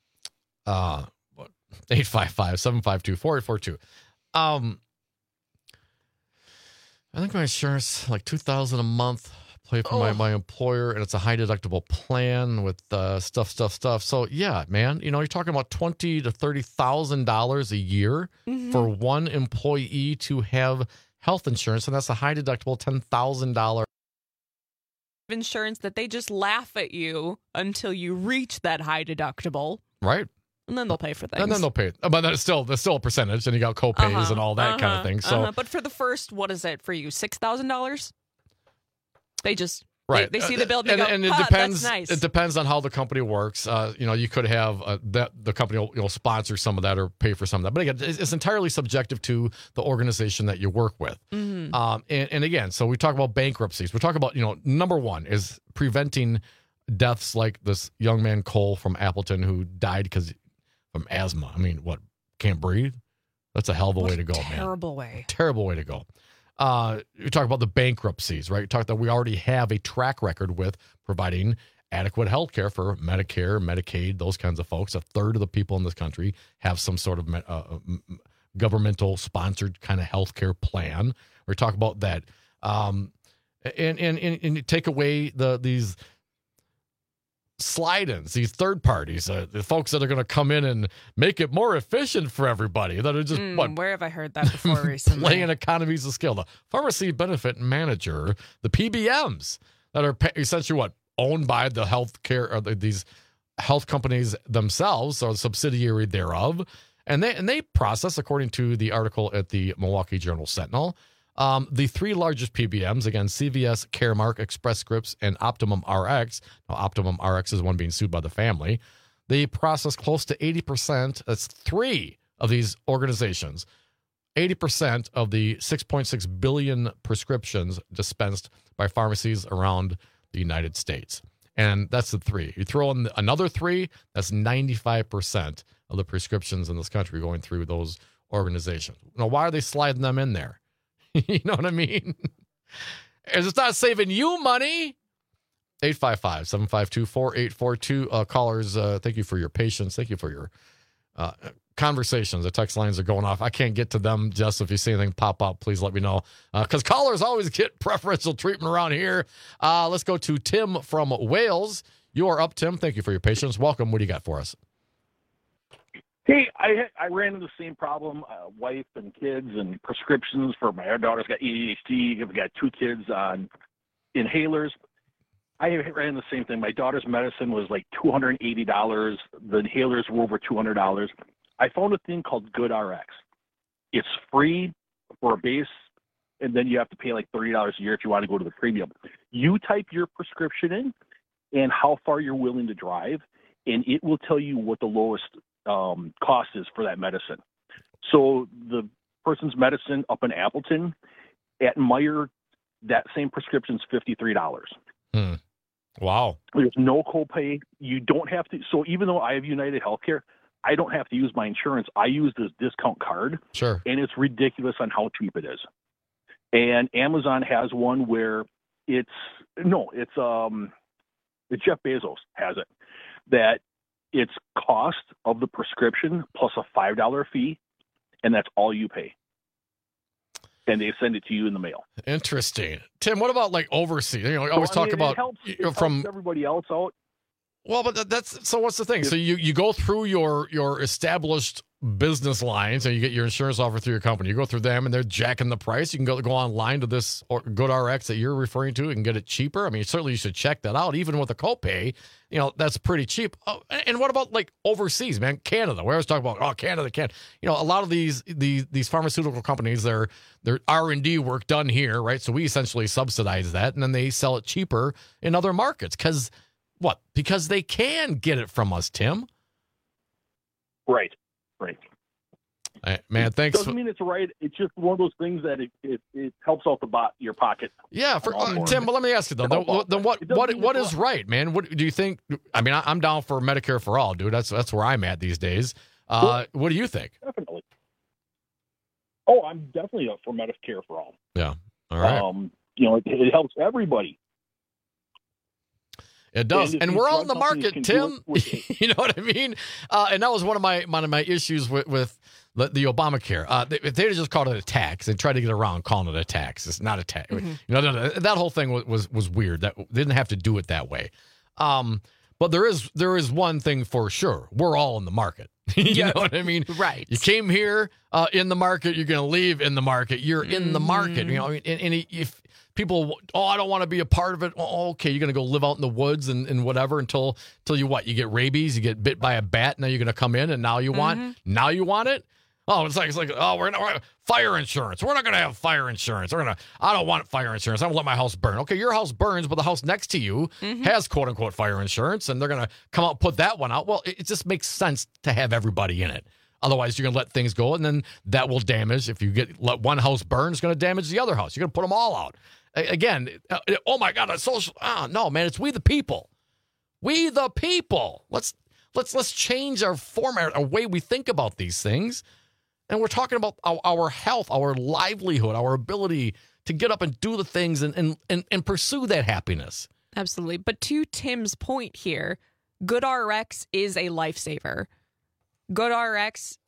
855-752-4842. I think my insurance, like $2,000 a month, pay for my employer, and it's a high deductible plan with stuff. So yeah, man, you know, you're talking about $20,000 to $30,000 a year for one employee to have health insurance, and that's a high deductible $10,000 insurance that they just laugh at you until you reach that high deductible, right? And then they'll pay for things. And then they'll pay. But there's still a percentage, and you got co-pays and all that kind of thing. So, but for the first, what is it for you? $6,000? They just they see the bill and they and go, it depends. That's nice. It depends on how the company works. You know, you could have the company will sponsor some of that or pay for some of that. But again, it's entirely subjective to the organization that you work with. And again, so we talk about bankruptcies. We talk about, you know, number one is preventing deaths like this young man Cole from Appleton who died from asthma. I mean, what, can't breathe? That's a hell of a way to go, man. Terrible way. Terrible way to go. You talk about the bankruptcies, right? You talk that we already have a track record with providing adequate health care for Medicare, Medicaid, those kinds of folks. 1/3 of the people in this country have some sort of governmental sponsored kind of health care plan. We talk about that. And take away these slide-ins, these third parties, the folks that are going to come in and make it more efficient for everybody. That are just where have I heard that before recently? Playing economies of scale. The pharmacy benefit manager, the PBMs that are essentially owned by the health care or these health companies themselves or the subsidiary thereof, and they process, according to the article at the Milwaukee Journal Sentinel. The three largest PBMs, again, CVS, Caremark, Express Scripts, and Optimum RX. Now, Optimum RX is one being sued by the family. They process close to 80%. That's three of these organizations. 80% of the 6.6 billion prescriptions dispensed by pharmacies around the United States. And that's the three. You throw in another three, that's 95% of the prescriptions in this country going through those organizations. Now, why are they sliding them in there? You know what I mean? It's not saving you money. 855-752-4842. Callers, thank you for your patience. Thank you for your conversations. The text lines are going off. I can't get to them, Jess. If you see anything pop up, please let me know. Because callers always get preferential treatment around here. Let's go to Tim from Wales. You are up, Tim. Thank you for your patience. Welcome. What do you got for us? Hey, I ran into the same problem, wife and kids and prescriptions for my daughter's got ADHD. We've got 2 kids on inhalers. I ran the same thing. My daughter's medicine was like $280. The inhalers were over $200. I found a thing called GoodRx. It's free for a base, and then you have to pay like $30 a year if you want to go to the premium. You type your prescription in and how far you're willing to drive, and it will tell you what the lowest cost is for that medicine. So the person's medicine up in Appleton, at Meijer, that same prescription's $53. Wow. There's no copay. You don't have to. So even though I have United Healthcare, I don't have to use my insurance. I use this discount card. Sure. And it's ridiculous on how cheap it is. And Amazon has one where it's Jeff Bezos has it, that it's cost of the prescription plus a $5 fee, and that's all you pay. And they send it to you in the mail. Interesting. Tim, what about like overseas? You know, we always talk about it helps everybody else out. Well, but that's so. What's the thing? So you go through your established business lines, and you get your insurance offer through your company. You go through them, and they're jacking the price. You can go online to this GoodRx that you're referring to and get it cheaper. I mean, certainly you should check that out. Even with a copay, you know, that's pretty cheap. Oh, and what about like overseas, man? Canada. We always talk about Canada can't. You know, a lot of these pharmaceutical companies, their R&D work done here, right? So we essentially subsidize that, and then they sell it cheaper in other markets because. What? Because they can get it from us, Tim. Right. Man, thanks. Doesn't mean it's right. It's just one of those things that it helps out your pocket. Yeah, Tim. But let me ask you though. Then what is right, man? What do you think? I mean, I'm down for Medicare for all, dude. That's where I'm at these days. What do you think? Definitely. Oh, I'm definitely up for Medicare for all. Yeah. All right. You know, it helps everybody. It does, and we're all in the market, Tim. You know what I mean? And that was one of my issues with the Obamacare. If they had just called it a tax, they tried to get around calling it a tax. It's not a tax. Mm-hmm. You know, that whole thing was weird. That they didn't have to do it that way. But there is one thing for sure: we're all in the market. You know what I mean? Right. You came here in the market. You're going to leave in the market. You're in the market. You know, and if people, I don't want to be a part of it. Oh, okay, you're going to go live out in the woods and whatever until you get rabies, you get bit by a bat. Now you're going to come in and now you want it. Oh, it's like we're gonna fire insurance. We're not going to have fire insurance. I don't want fire insurance. I'm going to let my house burn. Okay, your house burns, but the house next to you has quote unquote fire insurance, and they're going to come out and put that one out. Well, it just makes sense to have everybody in it. Otherwise, you're going to let things go, and then that will damage. If you let one house burn, it's going to damage the other house. You're going to put them all out. Again, oh my God, that's social. No, man, it's we the people. We the people. Let's change our format, our way we think about these things. And we're talking about our health, our livelihood, our ability to get up and do the things and pursue that happiness. Absolutely. But to Tim's point here, GoodRx is a lifesaver. GoodRx,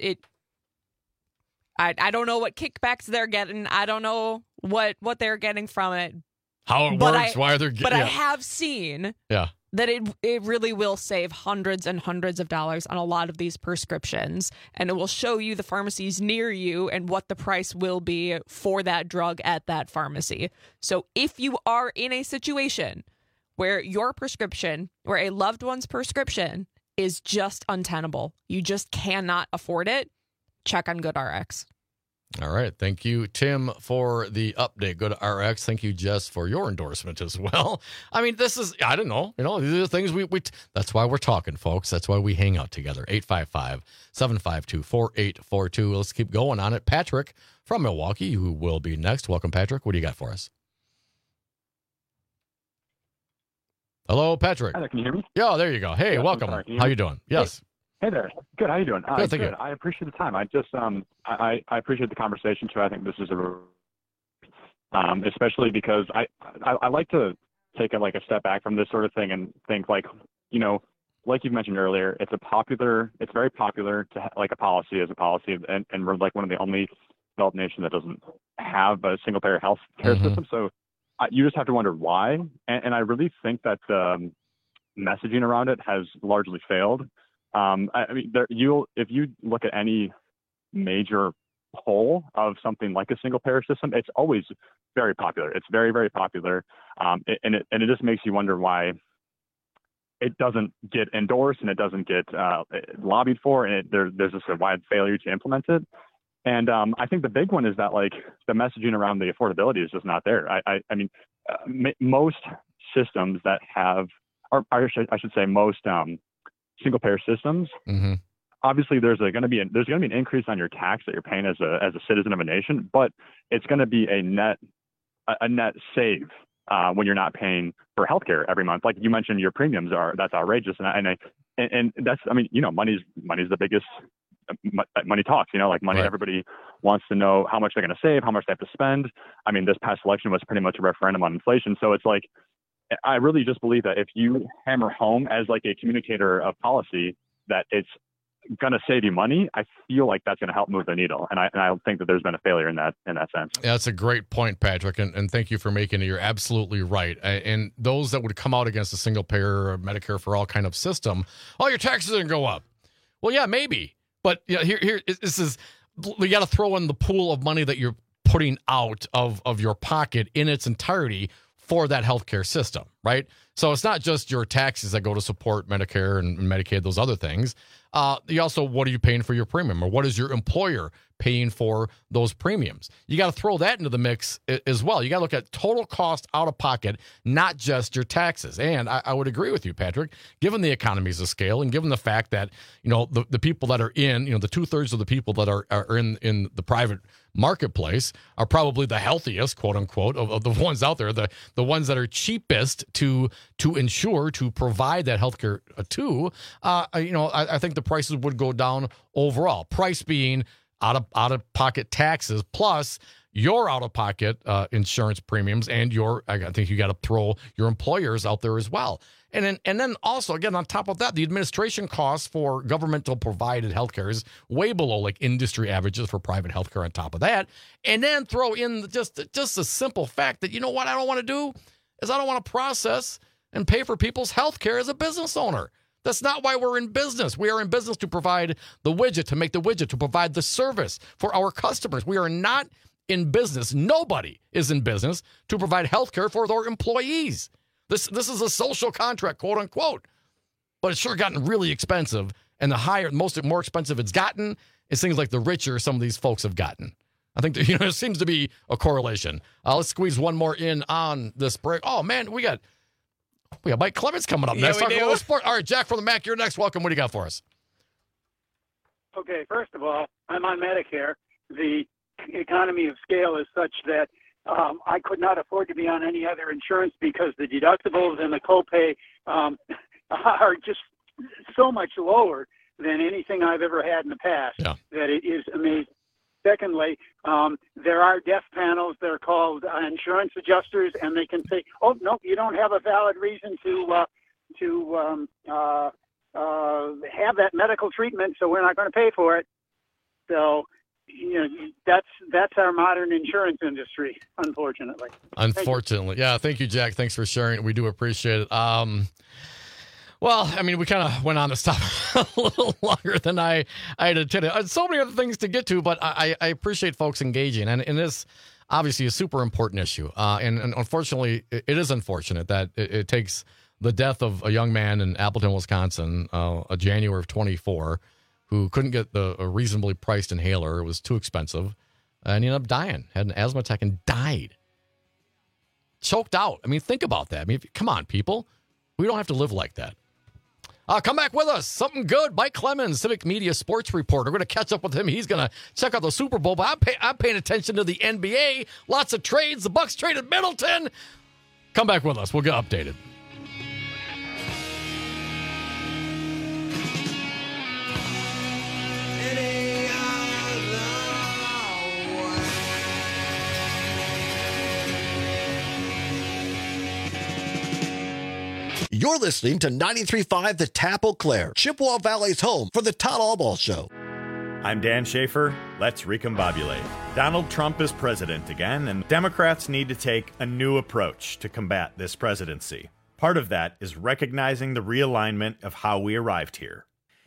I don't know what kickbacks they're getting. I don't know what they're getting from it. How it works, why they're getting. But I have seen that it really will save hundreds and hundreds of dollars on a lot of these prescriptions. And it will show you the pharmacies near you and what the price will be for that drug at that pharmacy. So if you are in a situation where your prescription, or a loved one's prescription, is just untenable, you just cannot afford it, check on GoodRx. All right. Thank you, Tim, for the update. GoodRx. Thank you, Jess, for your endorsement as well. I mean, this is, I don't know. You know, these are the things we that's why we're talking, folks. That's why we hang out together. 855-752-4842. Let's keep going on it. Patrick from Milwaukee, who will be next. Welcome, Patrick. What do you got for us? Hello, Patrick. Hi there, can you hear me? Yeah, there you go. Hey, yeah, welcome. How you doing? Yes. Hey there. Good. How you doing? Good, thank you. I appreciate the time. I just I appreciate the conversation too. I think this is especially because I like to take a step back from this sort of thing and think like you mentioned earlier, it's very popular to like a policy as a policy, and we're like one of the only developed nations that doesn't have a single payer health care system. So you just have to wonder why, and I really think that messaging around it has largely failed. I mean, if you look at any major whole of something like a single payer system, it's always very popular. It's very, very popular. And it just makes you wonder why it doesn't get endorsed and it doesn't get lobbied for, and there's just a wide failure to implement it. And I think the big one is that like the messaging around the affordability is just not there. I mean, most systems that have, or I should say most single payer systems, obviously there's going to be an increase on your tax that you're paying as a citizen of a nation, but it's going to be a net save when you're not paying for healthcare every month. Like you mentioned, your premiums that's outrageous, and that's, I mean, you know, money's the biggest. Money talks, you know, like money. Right. Everybody wants to know how much they're going to save, how much they have to spend. I mean, this past election was pretty much a referendum on inflation. So it's like, I really just believe that if you hammer home as like a communicator of policy that it's going to save you money, I feel like that's going to help move the needle. And I think that there's been a failure in that sense. Yeah, that's a great point, Patrick. And thank you for making it. You're absolutely right. And those that would come out against a single payer or Medicare for all kind of system, your taxes are going to go up. Well, yeah, maybe. But you know, here, this is, you got to throw in the pool of money that you're putting out of your pocket in its entirety for that healthcare system, right? So it's not just your taxes that go to support Medicare and Medicaid, those other things. You also, what are you paying for your premium, or what is your employer paying for those premiums? You got to throw that into the mix as well. You got to look at total cost out of pocket, not just your taxes. And I would agree with you, Patrick, given the economies of scale and given the fact that, you know, the people that are in, you know, the 2/3 of the people that are in the private marketplace are probably the healthiest, quote unquote, of the ones out there, the ones that are cheapest to ensure, to provide that healthcare to. You know, I think the prices would go down overall. Price being out of pocket taxes plus your out of pocket insurance premiums, and I think you got to throw your employers out there as well. And then also, again, on top of that, the administration costs for governmental provided healthcare is way below like industry averages for private healthcare on top of that. And then throw in just the simple fact that, you know what I don't want to do is I don't want to process and pay for people's healthcare as a business owner. That's not why we're in business. We are in business to provide the widget, to make the widget, to provide the service for our customers. We are not in business. Nobody is in business to provide healthcare for their employees. This is a social contract, quote unquote, but it's sure gotten really expensive. And the more expensive it's gotten, is things like the richer some of these folks have gotten. I think there seems to be a correlation. Let's squeeze one more in on this break. Oh man, we got Mike Clemens coming up next. Talking a little sport. All right, Jack from the MAC, you're next. Welcome. What do you got for us? Okay, first of all, I'm on Medicare. The economy of scale is such that I could not afford to be on any other insurance because the deductibles and the copay are just so much lower than anything I've ever had in the past that it is amazing. Secondly, there are deaf panels. They're called insurance adjusters, and they can say, "Oh no, you don't have a valid reason to have that medical treatment, so we're not going to pay for it." So, you know, that's our modern insurance industry, unfortunately. Yeah. Thank you, Jack. Thanks for sharing. We do appreciate it. Well, I mean, we kind of went on this topic a little longer than I had intended. So many other things to get to, but I appreciate folks engaging. And this obviously a super important issue. And unfortunately, it is unfortunate that it takes the death of a young man in Appleton, Wisconsin, a January of 24, who couldn't get a reasonably priced inhaler. It was too expensive. And he ended up dying, had an asthma attack and died. Choked out. I mean, think about that. I mean, come on, people. We don't have to live like that. Come back with us. Something good. Mike Clemens, Civic Media sports reporter. We're going to catch up with him. He's going to check out the Super Bowl. But I'm paying attention to the NBA. Lots of trades. The Bucks traded Middleton. Come back with us. We'll get updated. You're listening to 93.5 The Tap Eau Claire, Chippewa Valley's home for the Todd Albaugh Show. I'm Dan Schaefer. Let's recombobulate. Donald Trump is president again, and Democrats need to take a new approach to combat this presidency. Part of that is recognizing the realignment of how we arrived here.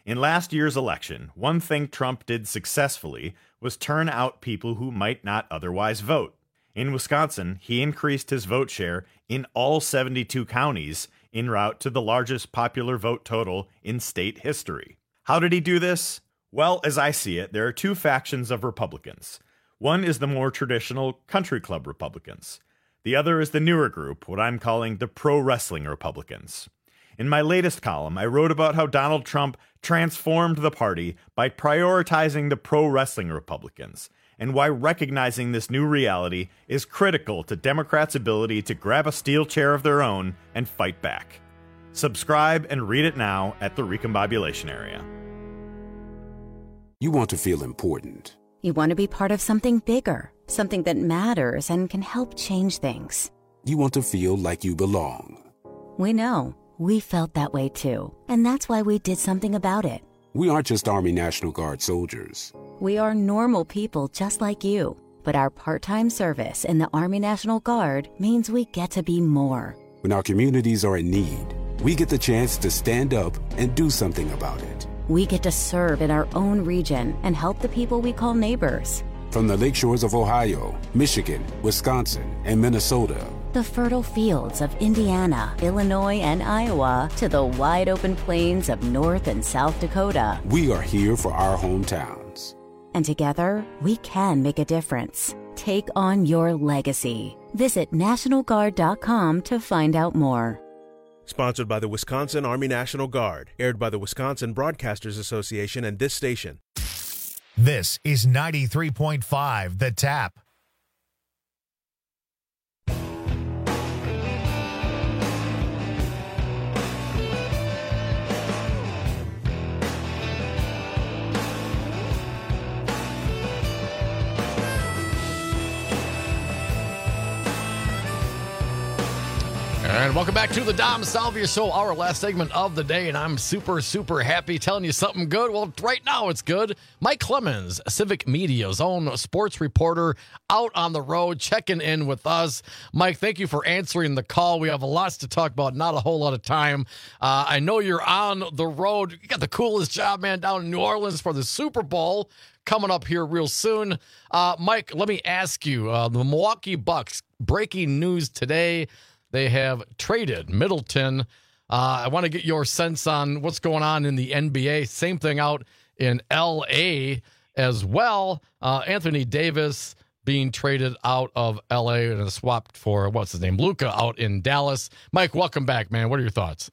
In last year's election, one thing Trump did successfully was turn out people who might not otherwise vote. In Wisconsin, he increased his vote share in all 72 counties en route to the largest popular vote total in state history. How did he do this? Well, as I see it, there are two factions of Republicans. One is the more traditional country club Republicans. The other is the newer group, what I'm calling the pro-wrestling Republicans. In my latest column, I wrote about how Donald Trump transformed the party by prioritizing the pro-wrestling Republicans, and why recognizing this new reality is critical to Democrats' ability to grab a steel chair of their own and fight back. Subscribe and read it now at the Recombobulation Area. You want to feel important. You want to be part of something bigger, something that matters and can help change things. You want to feel like you belong. We know. We felt that way too. And that's why we did something about it. We aren't just Army National Guard soldiers. We are normal people just like you. But our part-time service in the Army National Guard means we get to be more. When our communities are in need, we get the chance to stand up and do something about it. We get to serve in our own region and help the people we call neighbors. From the lakeshores of Ohio, Michigan, Wisconsin, and Minnesota, the fertile fields of Indiana, Illinois, and Iowa, to the wide open plains of North and South Dakota, we are here for our hometowns. And together, we can make a difference. Take on your legacy. Visit NationalGuard.com to find out more. Sponsored by the Wisconsin Army National Guard. Aired by the Wisconsin Broadcasters Association and this station. This is 93.5 The Tap. And welcome back to the Dom Salvia Show, our last segment of the day, and I'm super, super happy telling you something good. Well, right now it's good. Mike Clemens, Civic Media's own sports reporter, out on the road, checking in with us. Mike, thank you for answering the call. We have lots to talk about, not a whole lot of time. I know you're on the road. You got the coolest job, man, down in New Orleans for the Super Bowl coming up here real soon. Mike, let me ask you, the Milwaukee Bucks, breaking news today. They have traded Middleton. I want to get your sense on what's going on in the NBA. Same thing out in L.A. as well. Anthony Davis being traded out of L.A. and swapped for, what's his name, Luka out in Dallas. Mike, welcome back, man. What are your thoughts?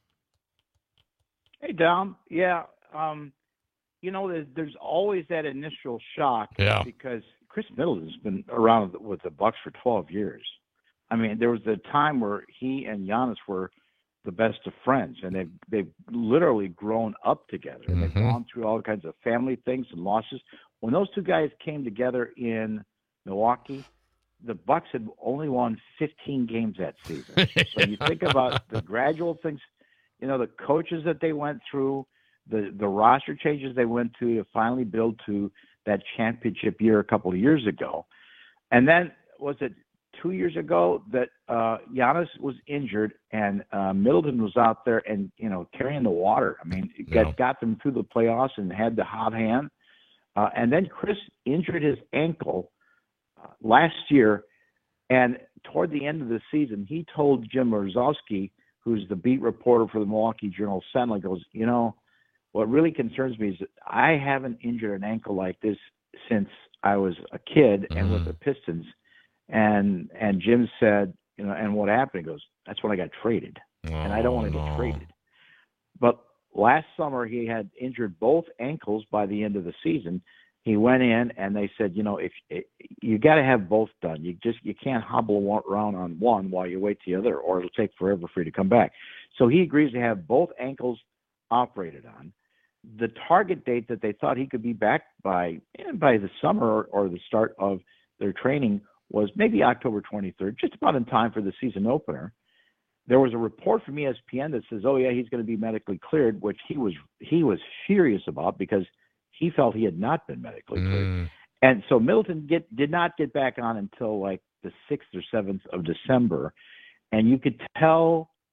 Hey, Dom. Yeah, there's always that initial shock because Chris Middleton's been around with the Bucks for 12 years. I mean, there was a time where he and Giannis were the best of friends, and they've literally grown up together. Mm-hmm. They've gone through all kinds of family things and losses. When those two guys came together in Milwaukee, the Bucks had only won 15 games that season. So you think about the gradual things, the coaches that they went through, the roster changes they went to finally build to that championship year a couple of years ago. And then was it 2 years ago that Giannis was injured and Middleton was out there and, carrying the water. I mean, got them through the playoffs and had the hot hand. And then Chris injured his ankle last year. And toward the end of the season, he told Jim Orzowski, who's the beat reporter for the Milwaukee Journal-Sentinel, goes, what really concerns me is that I haven't injured an ankle like this since I was a kid and with the Pistons. And Jim said, and what happened? He goes, that's when I got traded. And I don't want to get traded. But last summer, he had injured both ankles by the end of the season. He went in and they said, if you got to have both done. You can't hobble around on one while you wait the other, or it'll take forever for you to come back. So he agrees to have both ankles operated on. The target date that they thought he could be back by the summer or the start of their training was maybe October 23rd, just about in time for the season opener. There was a report from ESPN that says, oh, yeah, he's going to be medically cleared, which he was furious about because he felt he had not been medically cleared. And so Middleton did not get back on until like the 6th or 7th of December. And you could tell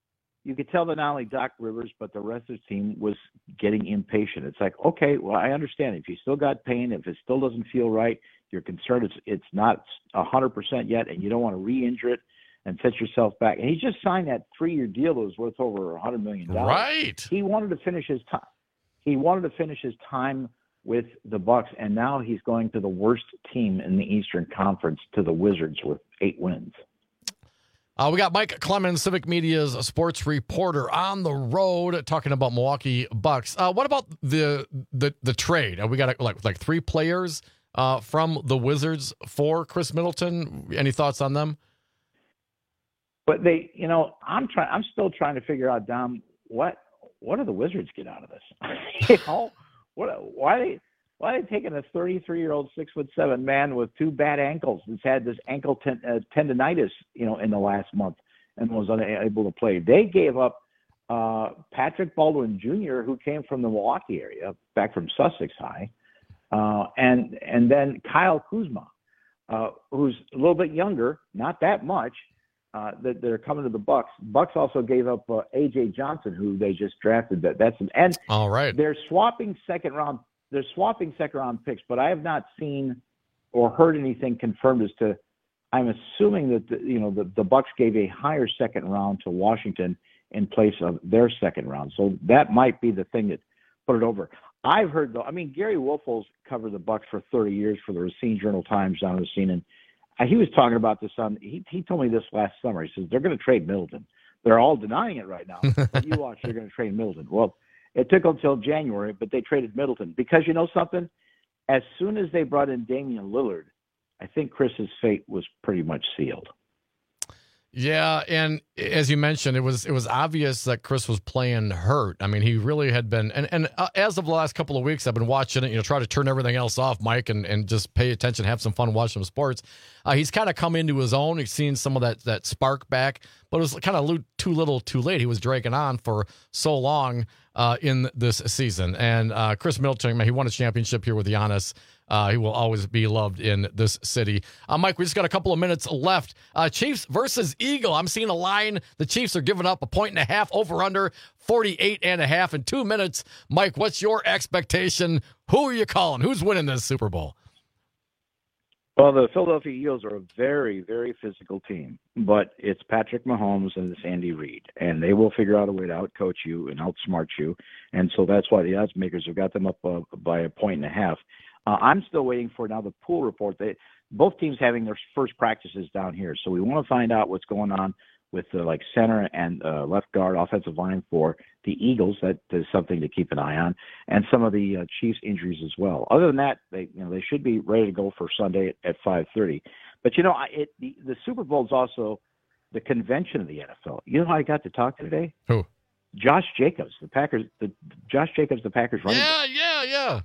you could tell that not only Doc Rivers, but the rest of the team was getting impatient. It's like, okay, well, I understand. If you still got pain, if it still doesn't feel right, you're concerned it's not 100% yet, and you don't want to re-injure it and set yourself back. And he just signed that 3-year deal that was worth over $100 million. Right. He wanted to finish his time. He wanted to finish his time with the Bucks, and now he's going to the worst team in the Eastern Conference, to the Wizards, with 8 wins. We got Mike Clemens, Civic Media's sports reporter, on the road talking about Milwaukee Bucks. What about the trade? We got like 3 players from the Wizards for Chris Middleton. Any thoughts on them? But I'm still trying to figure out, Dom, what do the Wizards get out of this? Why are they taking a 33-year-old 6'7" man with 2 bad ankles that's had this ankle tendonitis, in the last month and was unable to play? They gave up Patrick Baldwin Jr., who came from the Milwaukee area, back from Sussex High, and then Kyle Kuzma, who's a little bit younger, not that much. That they're coming to the Bucks. Bucks also gave up A.J. Johnson, who they just drafted. And all right. They're swapping second round picks, but I have not seen or heard anything confirmed as to. I'm assuming that the Bucks gave a higher second round to Washington in place of their second round, so that might be the thing that put it over. I've heard though. Gary Woelfel's covered the Bucks for 30 years for the Racine Journal-Times down in Racine, and he was talking about this he told me this last summer. He says they're going to trade Middleton. They're all denying it right now. But you watch, they're going to trade Middleton. Well, it took until January, but they traded Middleton because you know something? As soon as they brought in Damian Lillard, I think Chris's fate was pretty much sealed. Yeah, and as you mentioned, it was obvious that Chris was playing hurt. He really had been, and as of the last couple of weeks, I've been watching it, try to turn everything else off, Mike, and just pay attention, have some fun watching some sports. He's kind of come into his own. He's seen some of that spark back, but it was kind of too little too late. He was dragging on for so long in this season. And Chris Middleton, he won a championship here with Giannis. He will always be loved in this city. Mike, we just got a couple of minutes left. Chiefs versus Eagle. I'm seeing a line. The Chiefs are giving up 1.5 over under 48.5 in 2 minutes. Mike, what's your expectation? Who are you calling? Who's winning this Super Bowl? Well, the Philadelphia Eagles are a very, very physical team, but it's Patrick Mahomes and it's Andy Reid, and they will figure out a way to outcoach you and outsmart you, and so that's why the odds makers have got them up by 1.5. I'm still waiting for now the pool report. Both teams having their first practices down here, so we want to find out what's going on with the center and left guard, offensive line for the Eagles. That is something to keep an eye on, and some of the Chiefs injuries as well. Other than that, they should be ready to go for Sunday at 5:30. But the Super Bowl is also the convention of the NFL. You know who I got to talk to today? Who? Josh Jacobs, the Packers. The Packers running back. Yeah.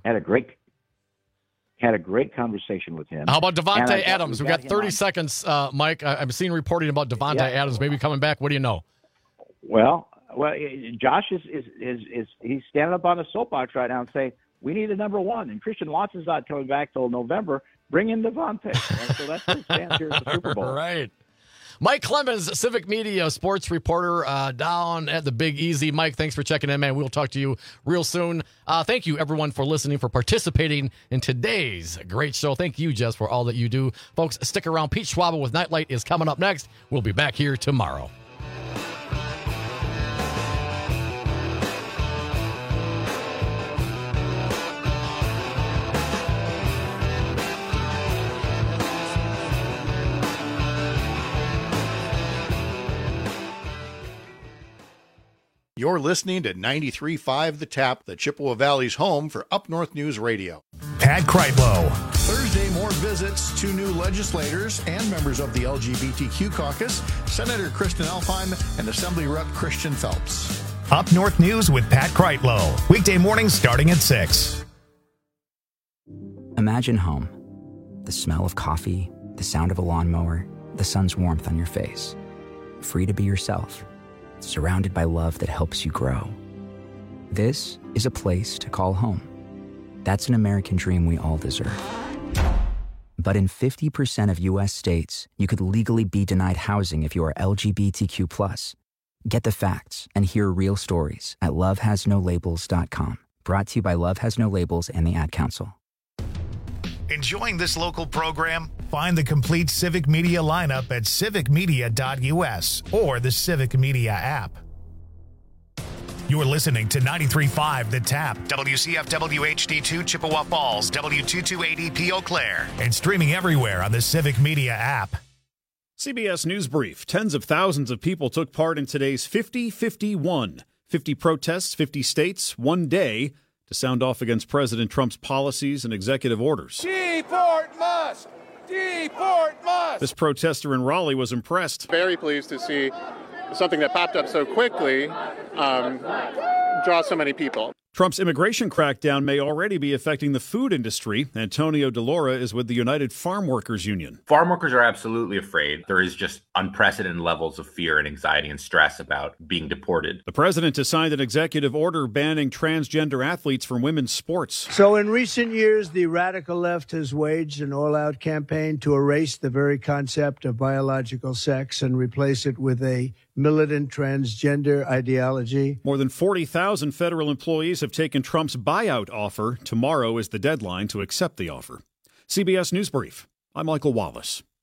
Had a great conversation with him. How about Devontae Adams? We've got 30 seconds, Mike. I'm seeing reporting about Devontae Adams maybe coming back. What do you know? Well, Josh is he's standing up on a soapbox right now and saying we need a number one, and Christian Watson's not coming back till November. Bring in Devontae. So that's the stance here at the Super Bowl. Right. Mike Clemens, Civic Media sports reporter down at the Big Easy. Mike, thanks for checking in, man. We'll talk to you real soon. Thank you, everyone, for listening, for participating in today's great show. Thank you, Jess, for all that you do. Folks, stick around. Pete Schwab with Nightlight is coming up next. We'll be back here tomorrow. You're listening to 93.5 The Tap, the Chippewa Valley's home for Up North News Radio. Pat Kreitlow. Thursday, more visits to new legislators and members of the LGBTQ caucus, Senator Kristen Alfheim and Assembly Rep Christian Phelps. Up North News with Pat Kreitlow. Weekday mornings starting at 6. Imagine home. The smell of coffee, the sound of a lawnmower, the sun's warmth on your face. Free to be yourself. Surrounded by love that helps you grow. This is a place to call home. That's an American dream we all deserve. But in 50% of U.S. states, you could legally be denied housing if you are LGBTQ+. Get the facts and hear real stories at lovehasnolabels.com. Brought to you by Love Has No Labels and the Ad Council. Enjoying this local program? Find the complete Civic Media lineup at civicmedia.us or the Civic Media app. You're listening to 93.5 The Tap, WCFW HD2 Chippewa Falls, W228EP Eau Claire, and streaming everywhere on the Civic Media app. CBS News Brief. Tens of thousands of people took part in today's 50-51. 50 protests, 50 states, one day to sound off against President Trump's policies and executive orders. Deport Musk! Deport Musk! This protester in Raleigh was impressed. Very pleased to see something that popped up so quickly draw so many people. Trump's immigration crackdown may already be affecting the food industry. Antonio DeLora is with the United Farm Workers Union. Farm workers are absolutely afraid. There is just unprecedented levels of fear and anxiety and stress about being deported. The president has signed an executive order banning transgender athletes from women's sports. So in recent years, the radical left has waged an all-out campaign to erase the very concept of biological sex and replace it with a militant transgender ideology. More than 40,000 federal employees have taken Trump's buyout offer. Tomorrow is the deadline to accept the offer. CBS News Brief. I'm Michael Wallace.